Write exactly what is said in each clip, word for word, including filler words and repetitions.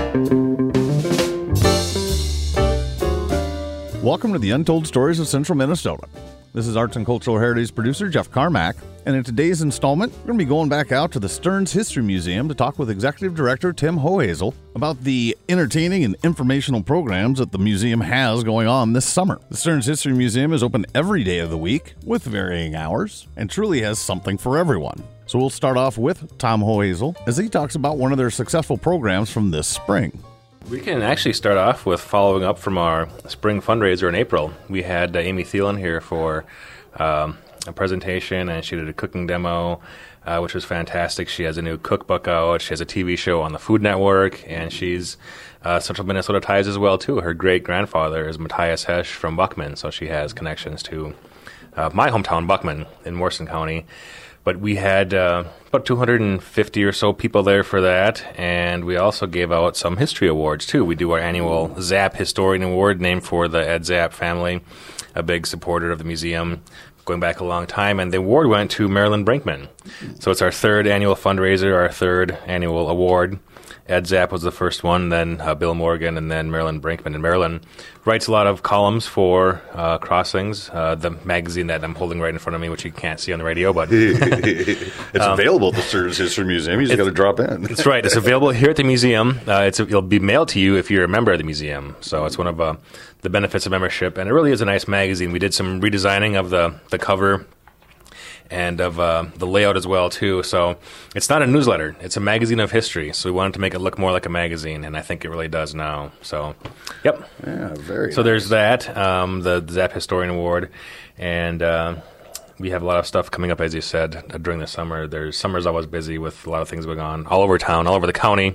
Welcome to the Untold Stories of Central Minnesota. This is Arts and Cultural Heritage producer Jeff Carmack, and in today's installment, we're going to be going back out to the Stearns History Museum to talk with Executive Director Tim Hohazel about the entertaining and informational programs that the museum has going on this summer. The Stearns History Museum is open every day of the week with varying hours and truly has something for everyone. So we'll start off with Tom Hohazel as he talks about one of their successful programs from this spring. We can actually start off with following up from our spring fundraiser in April. We had uh, Amy Thielen here for um, a presentation, and she did a cooking demo, uh, which was fantastic. She has a new cookbook out. She has a T V show on the Food Network, and she's uh, Central Minnesota ties as well, too. Her great-grandfather is Matthias Hesch from Buckman, so she has connections to uh, my hometown, Buckman, in Morrison County. But we had uh, about two hundred fifty or so people there for that, and we also gave out some history awards, too. We do our annual Zapp Historian Award, named for the Ed Zapp family, a big supporter of the museum, going back a long time, and the award went to Marilyn Brinkman. So it's our third annual fundraiser, our third annual award. Ed Zapp was the first one, then uh, Bill Morgan, and then Marilyn Brinkman. And Marilyn writes a lot of columns for uh, Crossings, uh, the magazine that I'm holding right in front of me, which you can't see on the radio. But it's um, available at the Stearns History Museum. You just got to drop in. That's right. It's available here at the museum. Uh, it's it'll be mailed to you if you're a member of the museum. So it's one of uh, the benefits of membership, and it really is a nice magazine. We did some redesigning of the the cover and of uh, the layout as well, too. So it's not a newsletter. It's a magazine of history. So we wanted to make it look more like a magazine, and I think it really does now. So, yep. Yeah, very So nice. There's that, um, the Zapp Historian Award, and uh, we have a lot of stuff coming up, as you said, uh, during the summer. There's Summer's always busy with a lot of things going on all over town, all over the county.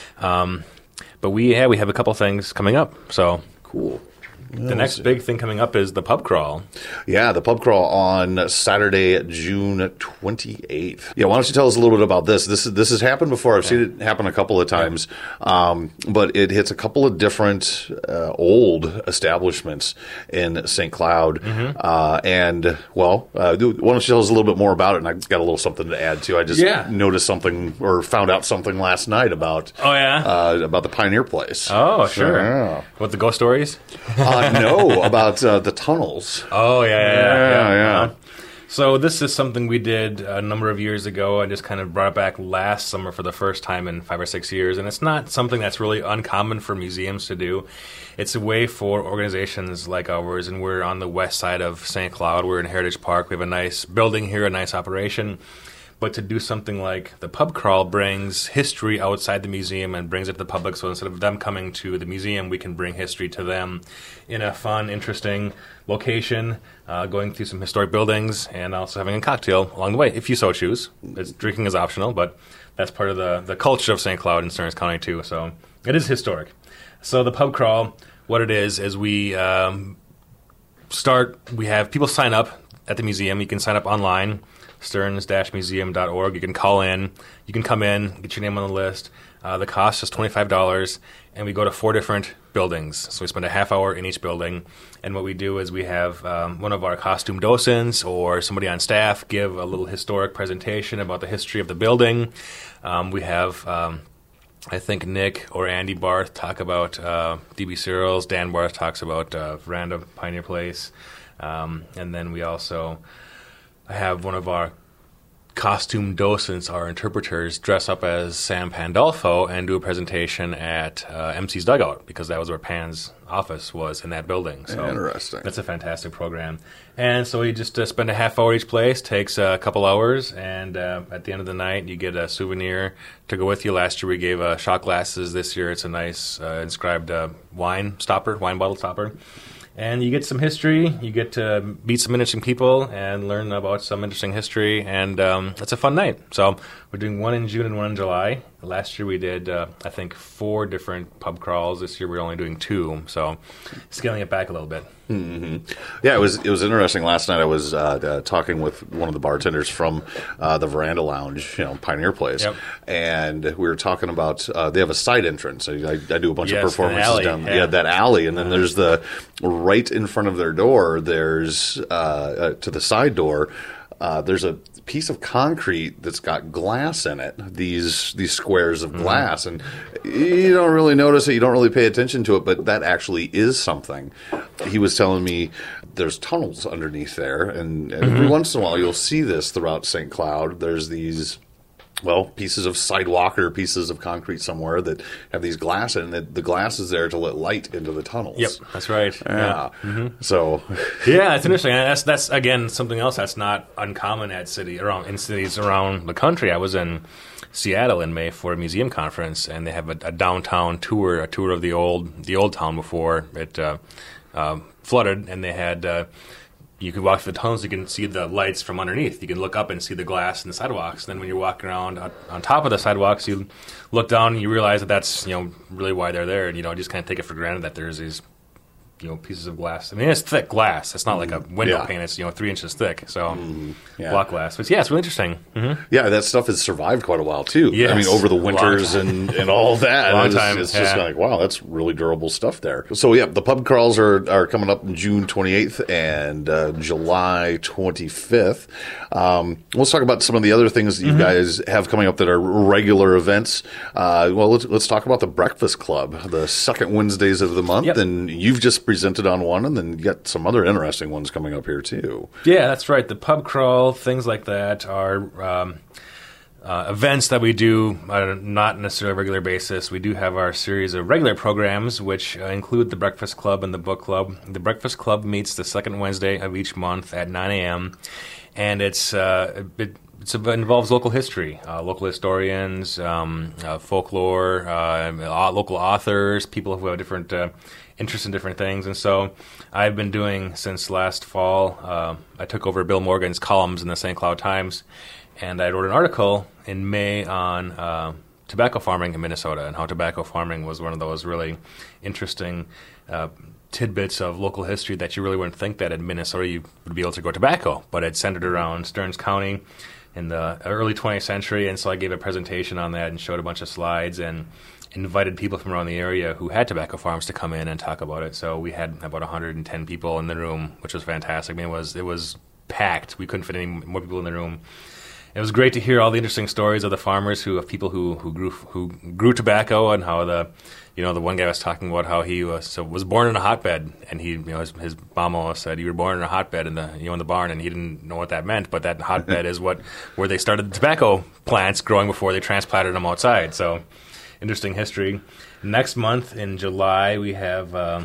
Um, but we, yeah, we have a couple things coming up, so. Cool. The next big thing coming up is the pub crawl. Yeah, the pub crawl on Saturday, June twenty-eighth. Yeah, why don't you tell us a little bit about this? This this has happened before. I've seen it happen a couple of times, um, but it hits a couple of different uh, old establishments in Saint Cloud. Mm-hmm. Uh, and, well, uh, why don't you tell us a little bit more about it? And I've got a little something to add, too. I just yeah. noticed something or found out something last night about, oh, yeah? uh, about the Pioneer Place. Oh, sure. So, yeah. What, the ghost stories? Uh, no, about uh, the tunnels. Oh, yeah, yeah, yeah. Yeah, yeah. yeah. Uh, so this is something we did a number of years ago. I just kind of brought it back last summer for the first time in five or six years. And it's not something that's really uncommon for museums to do. It's a way for organizations like ours, and we're on the west side of Saint Cloud. We're in Heritage Park. We have a nice building here, a nice operation. But to do something like the pub crawl brings history outside the museum and brings it to the public. So instead of them coming to the museum, we can bring history to them in a fun, interesting location, uh, going through some historic buildings, and also having a cocktail along the way, if you so choose. It's, drinking is optional, but that's part of the, the culture of Saint Cloud and Stearns County, too. So it is historic. So the pub crawl, what it is, is we um, start, we have people sign up at the museum. You can sign up online. stearns dash museum dot org. You can call in. You can come in, get your name on the list. Uh, the cost is twenty-five dollars, and we go to four different buildings. So we spend a half hour in each building, and what we do is we have um, one of our costume docents or somebody on staff give a little historic presentation about the history of the building. Um, we have, um, I think, Nick or Andy Barth talk about uh, D B Searles. Dan Barth talks about uh, Veranda Pioneer Place. Um, and then we also have one of our costume docents, our interpreters, dress up as Sam Pandolfo and do a presentation at uh, M C's Dugout, because that was where Pan's office was in that building. So interesting. That's a fantastic program. And so you just uh, spend a half hour each place, takes a couple hours, and uh, at the end of the night you get a souvenir to go with you. Last year we gave uh, shot glasses. This year it's a nice uh, inscribed uh, wine stopper, wine bottle stopper. And you get some history, you get to meet some interesting people and learn about some interesting history, and um, it's a fun night. So we're doing one in June and one in July. Last year we did, uh, I think, four different pub crawls. This year we're only doing two, so scaling it back a little bit. Mm-hmm. Yeah, it was it was interesting. Last night I was uh, uh, talking with one of the bartenders from uh, the Veranda Lounge, you know, Pioneer Place, yep. and we were talking about uh, they have a side entrance. I, I do a bunch yes, of performances down yeah. yeah, that alley, and then uh-huh. there's the right in front of their door. There's uh, uh, to the side door. uh, there's a piece of concrete that's got glass in it, these these squares of glass, mm-hmm. and you don't really notice it, you don't really pay attention to it, but that actually is something. He was telling me there's tunnels underneath there, and, and mm-hmm. every once in a while you'll see this throughout Saint Cloud. There's these, well, pieces of sidewalk or pieces of concrete somewhere that have these glass in it. The glass is there to let light into the tunnels. Yep, that's right. Yeah. yeah. Mm-hmm. So, yeah, it's interesting. And that's that's again something else that's not uncommon at city around in cities around the country. I was in Seattle in May for a museum conference, and they have a, a downtown tour, a tour of the old the old town before it uh, uh, flooded, and they had. Uh, You can walk through the tunnels, you can see the lights from underneath. You can look up and see the glass and the sidewalks. And then when you're walking around on, on top of the sidewalks, you look down and you realize that that's, you know, really why they're there. And, you know, just kind of take it for granted that there's these, you know, pieces of glass. I mean, it's thick glass. It's not like a window yeah. pane. It's, you know, three inches thick. So, mm, yeah. block glass. But, yeah, it's really interesting. Mm-hmm. Yeah, that stuff has survived quite a while, too. Yes. I mean, over the winters and, and all that. Long it's, time. It's yeah. just like, wow, that's really durable stuff there. So, yeah, the pub crawls are, are coming up June twenty-eighth and uh, July twenty-fifth. Um, let's talk about some of the other things that you mm-hmm. guys have coming up that are regular events. Uh, well, let's, let's talk about the Breakfast Club, the second Wednesdays of the month. Yep. And you've just presented on one, and then you got some other interesting ones coming up here, too. Yeah, that's right. The pub crawl, things like that are um, uh, events that we do uh, not necessarily on a regular basis. We do have our series of regular programs, which uh, include the Breakfast Club and the Book Club. The Breakfast Club meets the second Wednesday of each month at nine a.m., and it's uh, it, it's, it involves local history, uh, local historians, um, uh, folklore, uh, local authors, people who have different uh, interests in different things. And so I've been doing since last fall, uh, I took over Bill Morgan's columns in the Saint Cloud Times, and I wrote an article in May on uh, tobacco farming in Minnesota and how tobacco farming was one of those really interesting uh, tidbits of local history that you really wouldn't think that in Minnesota you would be able to grow tobacco, but it centered around Stearns County in the early twentieth century. And so I gave a presentation on that and showed a bunch of slides and invited people from around the area who had tobacco farms to come in and talk about it. So we had about one hundred ten people in the room, which was fantastic. I mean, it was it was packed. We couldn't fit any more people in the room. It was great to hear all the interesting stories of the farmers who, of people who, who grew who grew tobacco, and how the, you know, the one guy was talking about how he was so was born in a hotbed, and he, you know, his, his mom always said you were born in a hotbed in the, you know, in the barn, and he didn't know what that meant, but that hotbed is what where they started the tobacco plants growing before they transplanted them outside. So, interesting history. Next month in July we have. Um,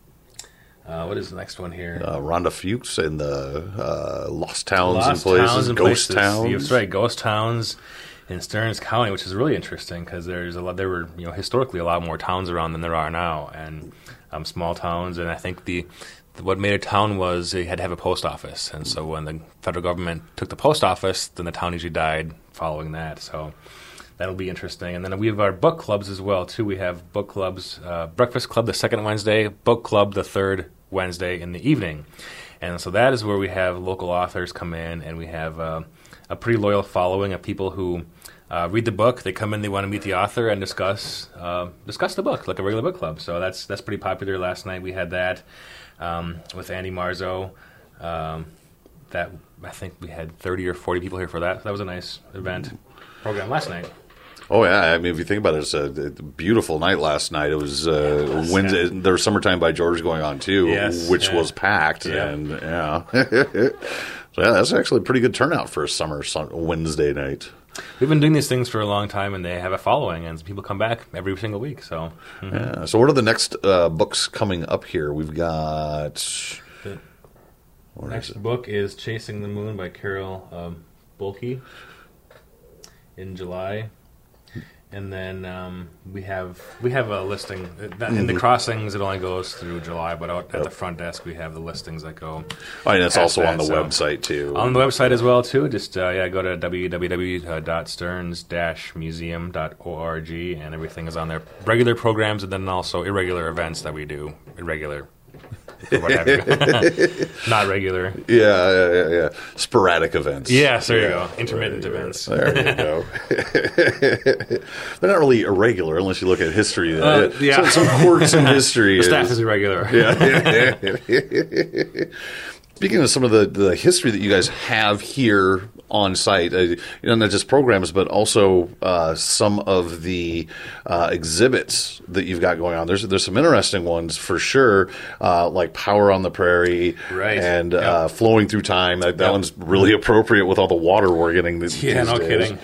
Uh, what is the next one here? Uh, Rhonda Fuchs and the uh, Lost Towns Lost and Places, towns and Ghost places. Towns. That's right, Ghost Towns in Stearns County, which is really interesting because there's a lot. There were, you know, historically a lot more towns around than there are now, and um, small towns. And I think the what made a town was it had to have a post office, and so when the federal government took the post office, then the town usually died following that. So that'll be interesting. And then we have our book clubs as well too. We have book clubs, uh, Breakfast Club the second Wednesday, Book Club the third Wednesday in the evening. And so that is where we have local authors come in, and we have uh, a pretty loyal following of people who uh, read the book. They come in, they want to meet the author and discuss uh, discuss the book like a regular book club. So that's that's pretty popular. Last night we had that um, with Andy Marzo. Um, that I think we had thirty or forty people here for that. That was a nice event program last night. Oh, yeah. I mean, if you think about it, it's a, a beautiful night last night. It was uh, yes, Wednesday. Yeah. There was Summertime by George going on, too, yes, which yeah. was packed. Yeah. And, yeah. So, yeah, that's actually a pretty good turnout for a summer Wednesday night. We've been doing these things for a long time, and they have a following, and people come back every single week. So, mm-hmm. yeah. So what are the next uh, books coming up here? We've got... The next is book is Chasing the Moon by Carol um, Bulke in July. And then um, we have we have a listing. In the crossings, it only goes through July, but out at yep. the front desk, we have the listings that go. Oh, and it's also that, on the so. website, too. On the website as well, too. Just, uh, yeah, go to w w w dot stearns dash museum dot org, and everything is on there. Regular programs, and then also irregular events that we do. Irregular. What have you. Not regular. Yeah, yeah, yeah, yeah. Sporadic events. Yes, there yeah. you go. Intermittent there events. There you go. They're not really irregular unless you look at history. Uh, yeah. Some, some quirks in history. The staff is, is irregular. Yeah. Speaking of some of the, the history that you guys have here on site, uh, you know, not just programs, but also uh, some of the uh, exhibits that you've got going on. There's there's some interesting ones for sure, uh, like Power on the Prairie, right. and yep. uh, Flowing Through Time. That, that yep. one's really appropriate with all the water we're getting these, yeah, these no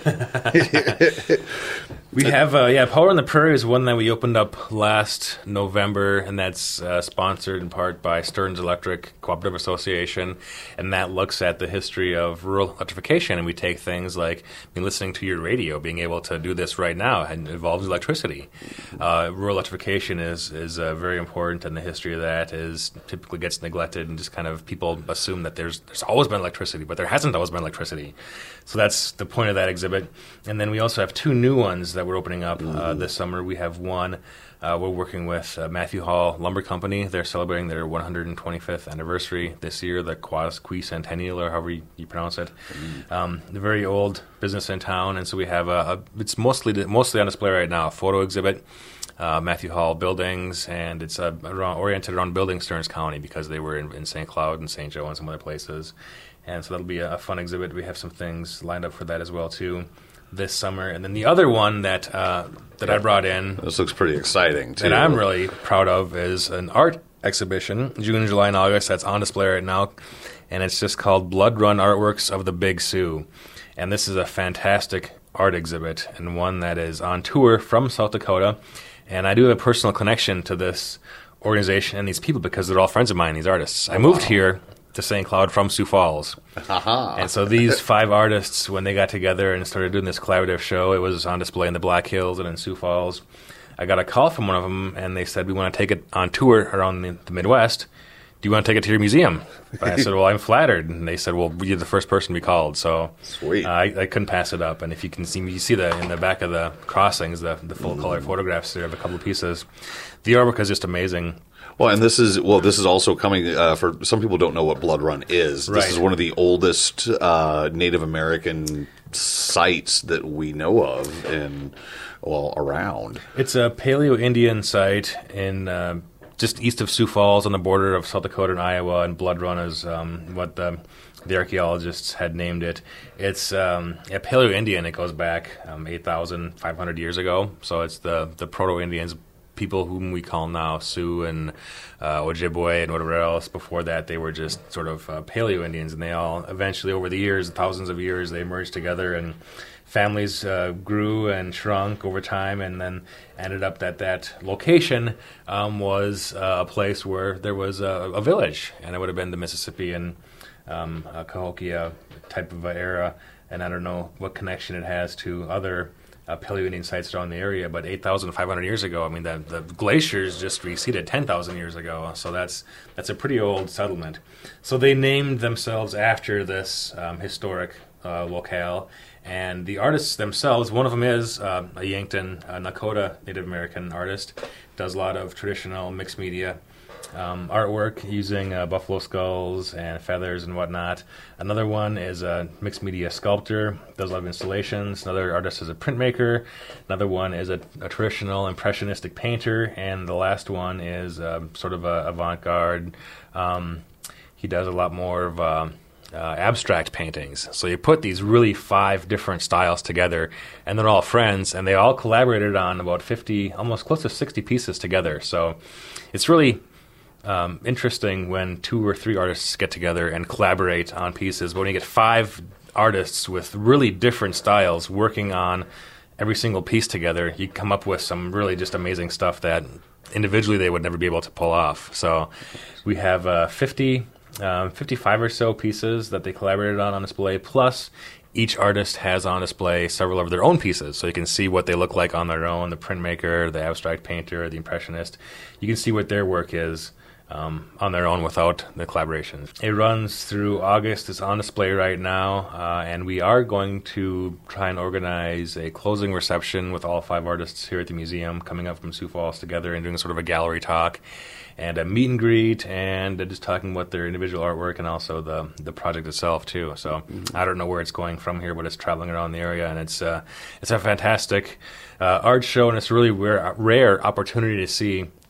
days. kidding. We have, uh, yeah, Power on the Prairie is one that we opened up last November, and that's uh, sponsored in part by Stearns Electric Cooperative Association, and that looks at the history of rural electrification, and we take things like I mean, listening to your radio, being able to do this right now, and it involves electricity. Uh, rural electrification is is uh, very important, and the history of that is typically gets neglected, and just kind of people assume that there's there's always been electricity, but there hasn't always been electricity. So that's the point of that exhibit. And then we also have two new ones that we're opening up uh, this summer. We have one, uh, we're working with uh, Matthew Hall Lumber Company. They're celebrating their one hundred twenty-fifth anniversary this year, the Quasquicentennial, or however you, you pronounce it. Mm. Um, a very old business in town, and so we have a, a it's mostly mostly on display right now, a photo exhibit. Uh, Matthew Hall buildings, and it's uh, around, oriented around building Stearns County because they were in, in Saint Cloud and Saint Joe and some other places. And so that'll be a, a fun exhibit. We have some things lined up for that as well, too, this summer. And then the other one that uh, that I brought in... This looks pretty exciting, too. That I'm really proud of is an art exhibition, June, July, and August. That's on display right now. And it's just called Blood Run Artworks of the Big Sioux. And this is a fantastic art exhibit and one that is on tour from South Dakota. And I do have a personal connection to this organization and these people because they're all friends of mine, these artists. I moved here to Saint Cloud from Sioux Falls. Uh-huh. And so these five artists, when they got together and started doing this collaborative show, it was on display in the Black Hills and in Sioux Falls. I got a call from one of them, and they said, we want to take it on tour around the, the Midwest. Do you want to take it to your museum? And I said, well, I'm flattered. And they said, well, you're the first person we called. So Sweet. Uh, I, I couldn't pass it up. And if you can see, you see the in the back of the crossings, the, the full-color mm. photographs there of a couple of pieces. The artwork is just amazing. Well, and this is well. This is also coming uh, for some people don't know what Blood Run is. Right. This is one of the oldest uh, Native American sites that we know of, and well, around. It's a Paleo-Indian site in uh, just east of Sioux Falls, on the border of South Dakota and Iowa. And Blood Run is um, what the the archaeologists had named it. It's um, a Paleo-Indian. It goes back um, eight thousand five hundred years ago. So it's the the Proto-Indians. People whom we call now Sioux and uh, Ojibwe and whatever else. Before that, they were just sort of uh, Paleo-Indians, and they all eventually, over the years, thousands of years, they merged together, and families uh, grew and shrunk over time, and then ended up that that location um, was uh, a place where there was a, a village, and it would have been the Mississippian um, uh, Cahokia type of era, and I don't know what connection it has to other Uh, Paleo-Indian sites around the area, but eight thousand five hundred years ago, I mean, the, the glaciers just receded ten thousand years ago, so that's that's a pretty old settlement. So they named themselves after this um, historic uh, locale, and the artists themselves, one of them is uh, a Yankton, uh, Nakota Native American artist, does a lot of traditional mixed media Um, artwork using uh, buffalo skulls and feathers and whatnot. Another one is a mixed media sculptor, does a lot of installations. Another artist is a printmaker. Another one is a, a traditional impressionistic painter. And the last one is uh, sort of a avant-garde. Um, he does a lot more of uh, uh, abstract paintings. So you put these really five different styles together, and they're all friends, and they all collaborated on about fifty, almost close to sixty pieces together. So it's really Um, interesting when two or three artists get together and collaborate on pieces. But when you get five artists with really different styles working on every single piece together, you come up with some really just amazing stuff that individually they would never be able to pull off. So we have uh, fifty, um, fifty-five or so pieces that they collaborated on on display, plus each artist has on display several of their own pieces, so you can see what they look like on their own, the printmaker, the abstract painter, the impressionist. You can see what their work is Um, on their own without the collaborations. It runs through August. It's on display right now, uh, and we are going to try and organize a closing reception with all five artists here at the museum coming up from Sioux Falls together and doing sort of a gallery talk and a meet and greet and uh, just talking about their individual artwork and also the the project itself too. So mm-hmm. I don't know where it's going from here, but it's traveling around the area, and it's uh, it's a fantastic uh, art show, and it's a really rare, rare opportunity to see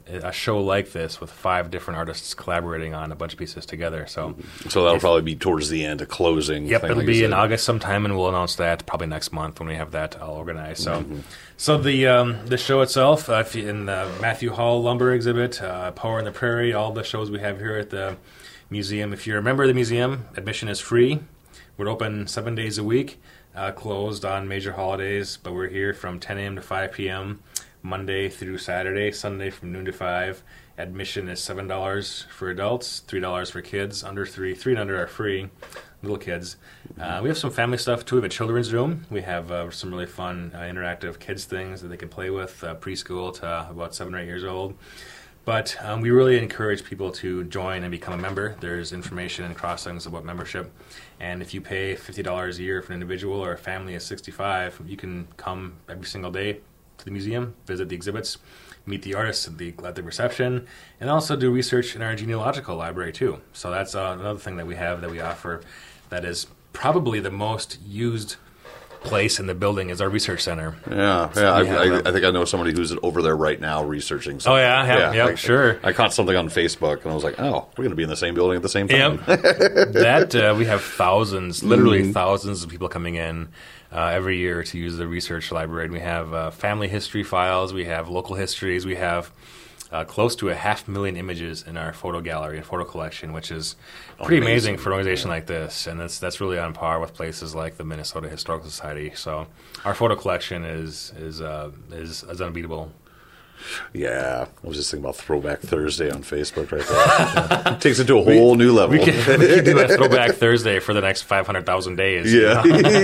a show like this with five different artists collaborating on a bunch of pieces together. So, so that'll if, probably be towards the end, a closing. Yep, thing, it'll like be in August sometime, and we'll announce that probably next month when we have that all organized. So, mm-hmm. so the um, the show itself, uh, if you, in the Matthew Hall Lumber exhibit, uh, Power in the Prairie, all the shows we have here at the museum. If you're a member of the museum, admission is free. We're open seven days a week, uh, closed on major holidays, but we're here from ten a.m. to five p.m. Monday through Saturday, Sunday from noon to five. Admission is seven dollars for adults, three dollars for kids. Under three, three and under are free, little kids. Uh, we have some family stuff, too. We have a children's room. We have uh, some really fun uh, interactive kids things that they can play with, uh, preschool to about seven or eight years old. But um, we really encourage people to join and become a member. There's information and crossings about membership. And if you pay fifty dollars a year for an individual or a family of sixty-five, you can come every single day to the museum, visit the exhibits, meet the artists at the, at the reception, and also do research in our genealogical library, too. So that's uh, another thing that we have that we offer that is probably the most used place in the building is our research center. Yeah, so yeah. I, I, I think I know somebody who's over there right now researching something. Oh, yeah? Yeah, yeah, I, sure. I, I caught something on Facebook, and I was like, oh, we're going to be in the same building at the same time. Yep. that, uh, we have thousands, literally mm-hmm. thousands of people coming in Uh, every year to use the research library. We have uh, family history files, we have local histories, we have uh, close to a half million images in our photo gallery and photo collection, which is pretty amazing, amazing for an organization yeah. like this, and that's that's really on par with places like the Minnesota Historical Society. So our photo collection is is uh, is, is unbeatable. Yeah, I was just thinking about Throwback Thursday on Facebook right there. Yeah. It takes it to a whole we, new level. We can, we can do a Throwback Thursday for the next five hundred thousand days. Yeah.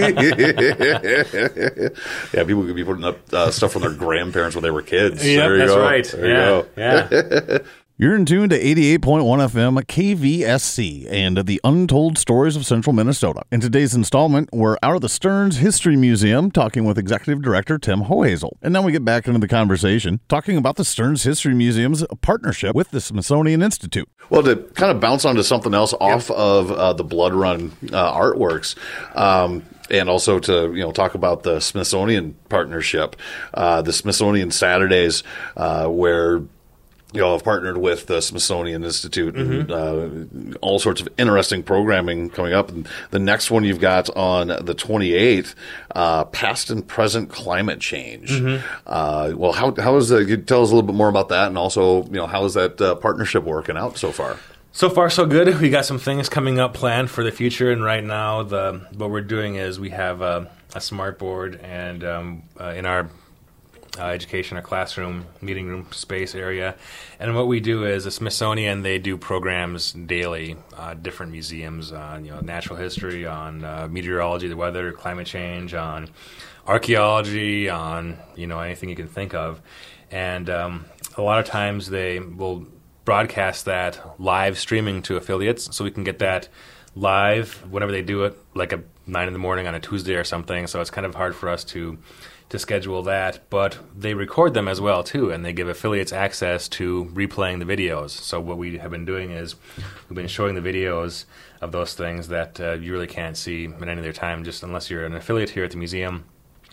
Yeah, people could be putting up uh, stuff from their grandparents when they were kids. Yeah, that's go. right. There yeah, you go. Yeah. You're in tune to eighty-eight point one F M K V S C and the Untold Stories of Central Minnesota. In today's installment, we're out of the Stearns History Museum talking with Executive Director Tim Hohazel. And now we get back into the conversation, talking about the Stearns History Museum's partnership with the Smithsonian Institute. Well, to kind of bounce onto something else off yep. of uh, the Blood Run uh, artworks, um, and also to you know talk about the Smithsonian partnership, uh, the Smithsonian Saturdays, uh, where you know, I've partnered with the Smithsonian Institute and mm-hmm. uh, all sorts of interesting programming coming up. And the next one you've got on the twenty-eighth, uh, past and present climate change. Mm-hmm. Uh, well, how how is that? Can you tell us a little bit more about that, and also, you know, how is that uh, partnership working out so far? So far, so good. We got some things coming up planned for the future, and right now, the what we're doing is we have a, a smart board, and um, uh, in our Uh, education, our classroom, meeting room space area. And what we do is the Smithsonian, they do programs daily, uh, different museums on you know natural history, on uh, meteorology, the weather, climate change, on archaeology, on you know anything you can think of. And um, a lot of times they will broadcast that live streaming to affiliates, so we can get that live whenever they do it, like at nine in the morning on a Tuesday or something. So it's kind of hard for us to to schedule that, but they record them as well too, and they give affiliates access to replaying the videos. So what we have been doing is we've been showing the videos of those things that uh, you really can't see at any other time, just unless you're an affiliate here at the museum.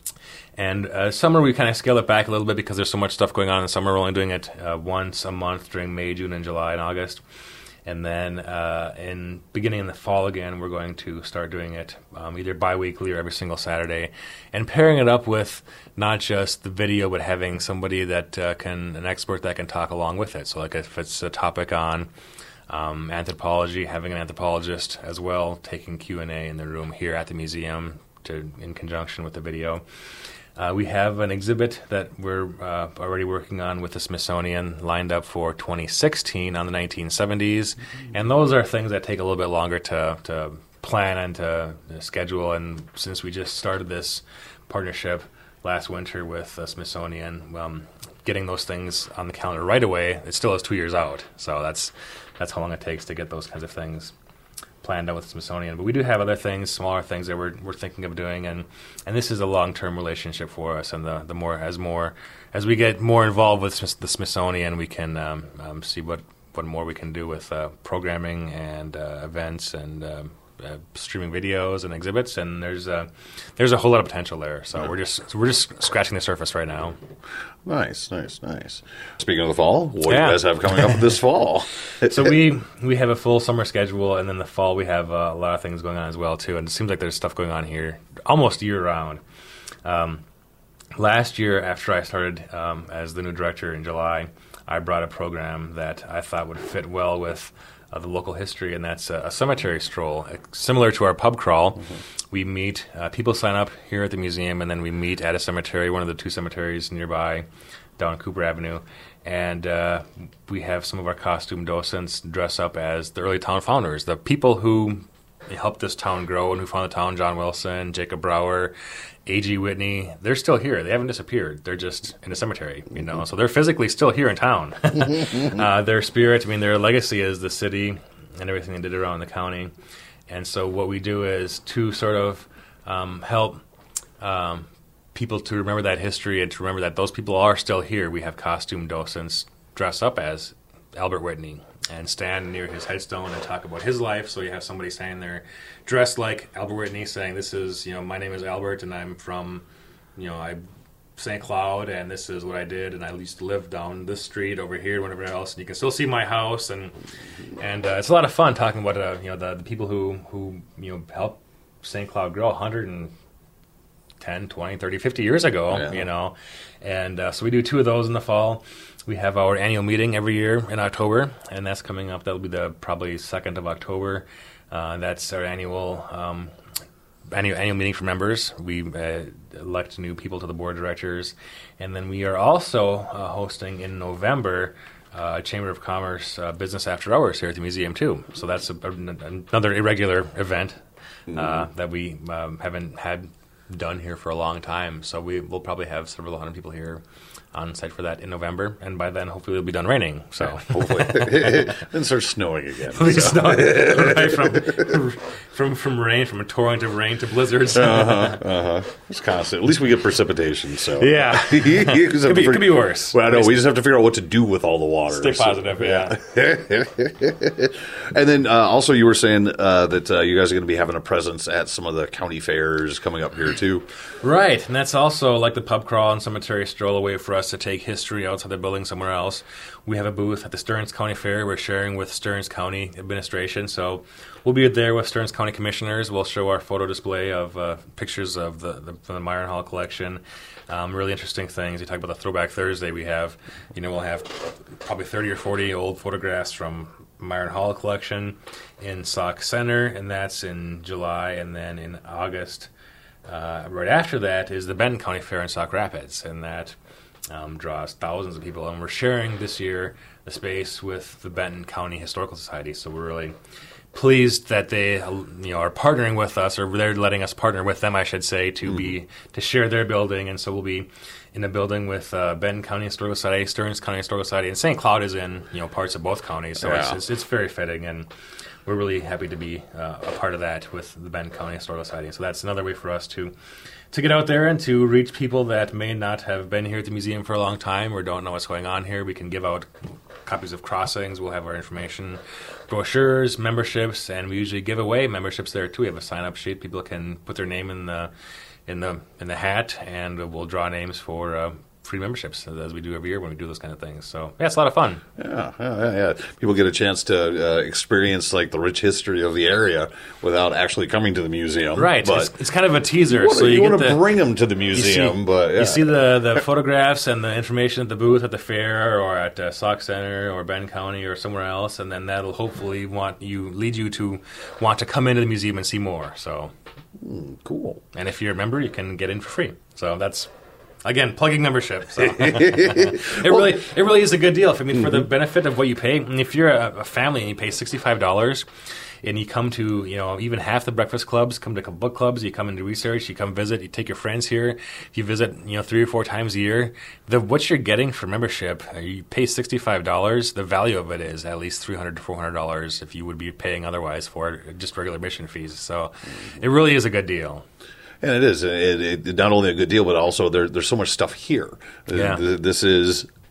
And uh, summer we kind of scale it back a little bit because there's so much stuff going on in the summer. We're only doing it uh, once a month during May, June, and July, and August. And then uh, in beginning in the fall again, we're going to start doing it um, either bi-weekly or every single Saturday, and pairing it up with not just the video, but having somebody that uh, can, an expert that can talk along with it. So like if it's a topic on um, anthropology, having an anthropologist as well taking Q and A in the room here at the museum to in conjunction with the video. Uh, we have an exhibit that we're uh, already working on with the Smithsonian lined up for twenty sixteen on the nineteen seventies. Mm-hmm. And those are things that take a little bit longer to, to plan and to, to schedule. And since we just started this partnership last winter with the Smithsonian, um, getting those things on the calendar right away, it still is two years out. So that's that's how long it takes to get those kinds of things planned out with the Smithsonian. But we do have other things, smaller things that we're we're thinking of doing, and, and this is a long-term relationship for us. And the, the more as more as we get more involved with the Smithsonian, we can um, um, see what, what more we can do with uh, programming and uh, events and um, uh, streaming videos and exhibits, and there's a there's a whole lot of potential there. So yeah. we're just we're just scratching the surface right now. Nice, nice, nice. Speaking of the fall, what yeah. do you guys have coming up this fall? So we we have a full summer schedule, and then the fall we have uh, a lot of things going on as well too. And it seems like there's stuff going on here almost year round. Um, last year, after I started um, as the new director in July, I brought a program that I thought would fit well with uh, the local history, and that's a, a cemetery stroll, similar to our pub crawl. Mm-hmm. We meet, uh, people sign up here at the museum, and then we meet at a cemetery, one of the two cemeteries nearby down Cooper Avenue, and uh, we have some of our costume docents dress up as the early town founders, the people who helped this town grow and who founded the town, John Wilson, Jacob Brower, A G Whitney. They're still here. They haven't disappeared. They're just in a cemetery, you know. So they're physically still here in town. uh, their spirit, I mean, their legacy is the city and everything they did around the county. And so what we do is to sort of um, help um, people to remember that history and to remember that those people are still here. We have costume docents dress up as Albert Whitney and stand near his headstone and talk about his life. So you have somebody standing there dressed like Albert Whitney saying, this is, you know, my name is Albert and I'm from, you know, I Saint Cloud and this is what I did and I used to live down this street over here, whatever else. And you can still see my house. And and uh, it's a lot of fun talking about, uh, you know, the, the people who, who, you know, helped Saint Cloud grow one hundred ten, twenty, thirty, fifty years ago, yeah. you know. And uh, so we do two of those in the fall. We have our annual meeting every year in October, and that's coming up. That'll be the probably second of October. Uh, that's our annual, um, annual annual meeting for members. We uh, elect new people to the board of directors. And then we are also uh, hosting in November uh, a Chamber of Commerce uh, Business After Hours here at the museum, too. So that's a, a, another irregular event uh, mm-hmm. that we um, haven't had done here for a long time. So we will probably have several hundred people here on site for that in November, and by then hopefully it'll be done raining. So yeah, hopefully, then start snowing again. So. Snowing, right from from from rain, from a torrent of rain to blizzards. uh huh. Uh huh. It's constant. At least we get precipitation. So yeah, could be, figure, could be worse. Well, I know we just have to figure out what to do with all the water. Stay positive. So, yeah. And then uh, also you were saying uh, that uh, you guys are going to be having a presence at some of the county fairs coming up here too. Right, and that's also like the pub crawl and cemetery stroll, a way for us to take history outside the building somewhere else. We have a booth at the Stearns County Fair. We're sharing with Stearns County administration, so we'll be there with Stearns County commissioners. We'll show our photo display of uh, pictures of the, the, from the Myron Hall collection. Um, really interesting things. You talk about the Throwback Thursday. We have, you know, we'll have probably thirty or forty old photographs from Myron Hall collection in Sauk Center, and that's in July, and then in August. Uh, right after that is the Benton County Fair in Sauk Rapids, and that um, draws thousands of people. And we're sharing this year the space with the Benton County Historical Society, so we're really pleased that they, you know, are partnering with us, or they're letting us partner with them, I should say, to mm-hmm. be to share their building. And so we'll be in a building with uh, Benton County Historical Society, Stearns County Historical Society, and Saint Cloud is in, you know, parts of both counties. So yeah. it's, it's it's very fitting, and we're really happy to be uh, a part of that with the Benton County Historical Society. So that's another way for us to to get out there and to reach people that may not have been here at the museum for a long time or don't know what's going on here. We can give out copies of crossings. We'll have our information, brochures, memberships, and we usually give away memberships there too. We have a sign-up sheet. People can put their name in the in the in the hat, and we'll draw names for uh, free memberships, as we do every year when we do those kind of things. So yeah, it's a lot of fun. Yeah, yeah, yeah. People get a chance to uh, experience like the rich history of the area without actually coming to the museum. Right. But it's, it's kind of a teaser. You wanna, so you, you get want to the, bring them to the museum, see, but yeah. you see the, the photographs and the information at the booth at the fair or at uh, Sauk Center or Benton County or somewhere else, and then that'll hopefully want you lead you to want to come into the museum and see more. So mm, cool. And if you're a member, you can get in for free. So that's. Again, plugging membership. So. it really, it really is a good deal. I mean, mm-hmm. for the benefit of what you pay. And if you're a, a family and you pay sixty-five dollars, and you come to, you know, even half the breakfast clubs, come to book clubs, you come into research, you come visit, you take your friends here. If you visit, you know, three or four times a year, the what you're getting for membership, you pay sixty-five dollars. The value of it is at least three hundred to four hundred dollars if you would be paying otherwise for just regular admission fees. So, it really is a good deal. And it is. It, it, not only a good deal, but also there, there's so much stuff here. Yeah. This is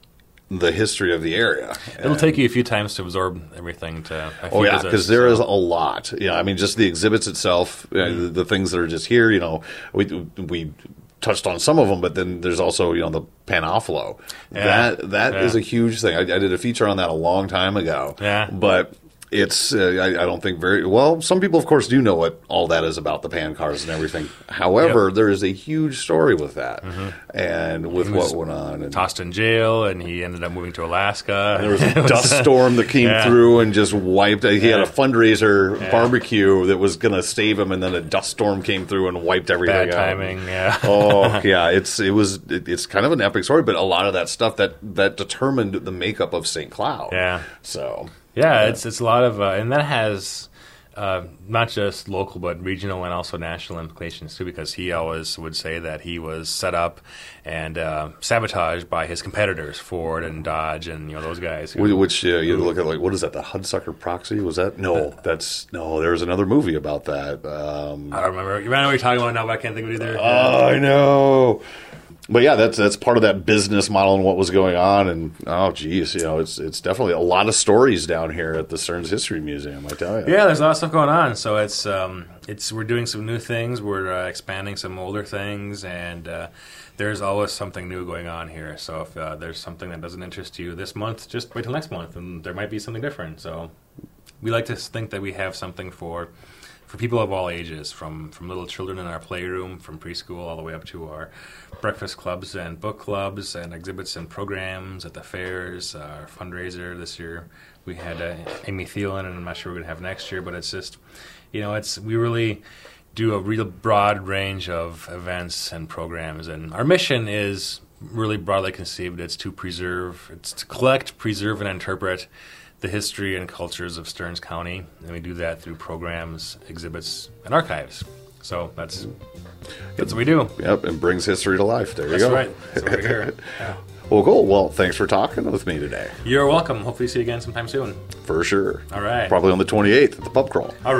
the history of the area. It'll and, take you a few times to absorb everything. To a few oh yeah, because there so. is a lot. Yeah, I mean, just the exhibits itself, mm-hmm. uh, the, the things that are just here. You know, we we touched on some of them, but then there's also you know the Panofilo. Yeah. That that yeah. is a huge thing. I, I did a feature on that a long time ago. Yeah, but. It's, uh, I, I don't think very, well, some people, of course, do know what all that is about, the pan cars and everything. However, yep. there is a huge story with that mm-hmm. and with what went on. And tossed in jail, and he ended up moving to Alaska. And there was a dust storm that came yeah. through and just wiped, he yeah. had a fundraiser yeah. barbecue that was going to save him, and then a dust storm came through and wiped everything Bad out. timing, yeah. oh, yeah, it's, it was, it, it's kind of an epic story, but a lot of that stuff that, that determined the makeup of Saint Cloud. Yeah. So... Yeah, it's it's a lot of, uh, and that has uh, not just local but regional and also national implications too. Because he always would say that he was set up and uh, sabotaged by his competitors, Ford and Dodge, and you know those guys. Who, Which uh, you look at like, what is that? The Hudsucker Proxy? Was that no? That's no. There was another movie about that. Um, I don't remember. You know what you're talking about now, but I can't think of it either. Oh, I know. But yeah, that's that's part of that business model and what was going on, and oh geez, you know, it's it's definitely a lot of stories down here at the Stearns History Museum. I tell you. Yeah, there's a lot of stuff going on. So it's um, it's we're doing some new things, we're uh, expanding some older things, and uh, there's always something new going on here. So if uh, there's something that doesn't interest you this month, just wait till next month, and there might be something different. So we like to think that we have something for. For people of all ages, from, from little children in our playroom, from preschool all the way up to our breakfast clubs and book clubs and exhibits and programs at the fairs. Uh, our fundraiser this year, we had uh, Amy Thielen, and I'm not sure we're going to have next year, but it's just, you know, it's we really do a real broad range of events and programs. And our mission is really broadly conceived. It's to preserve, it's to collect, preserve, and interpret the history and cultures of Stearns County, and we do that through programs, exhibits, and archives. So that's that's what we do. Yep, and brings history to life. There that's you go. That's right. That's what we're here. Yeah. Well, cool. Well, thanks for talking with me today. You're welcome. Hopefully see you again sometime soon. For sure. All right. Probably on the twenty-eighth at the pub crawl. All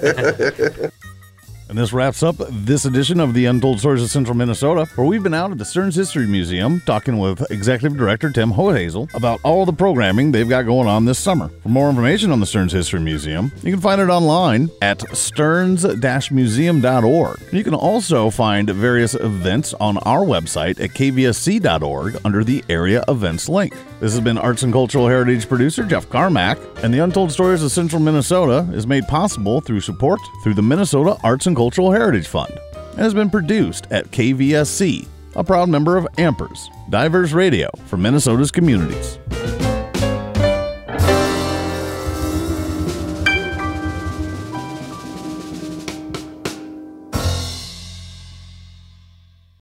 right. And this wraps up this edition of the Untold Stories of Central Minnesota, where we've been out at the Stearns History Museum talking with Executive Director Tim Hoheisel about all the programming they've got going on this summer. For more information on the Stearns History Museum, you can find it online at stearns dash museum dot org. You can also find various events on our website at k v s c dot org under the Area Events link. This has been Arts and Cultural Heritage producer Jeff Carmack, and the Untold Stories of Central Minnesota is made possible through support through the Minnesota Arts and Cultural Heritage Fund and has been produced at K V S C, a proud member of AMPERS, Diverse Radio for Minnesota's communities.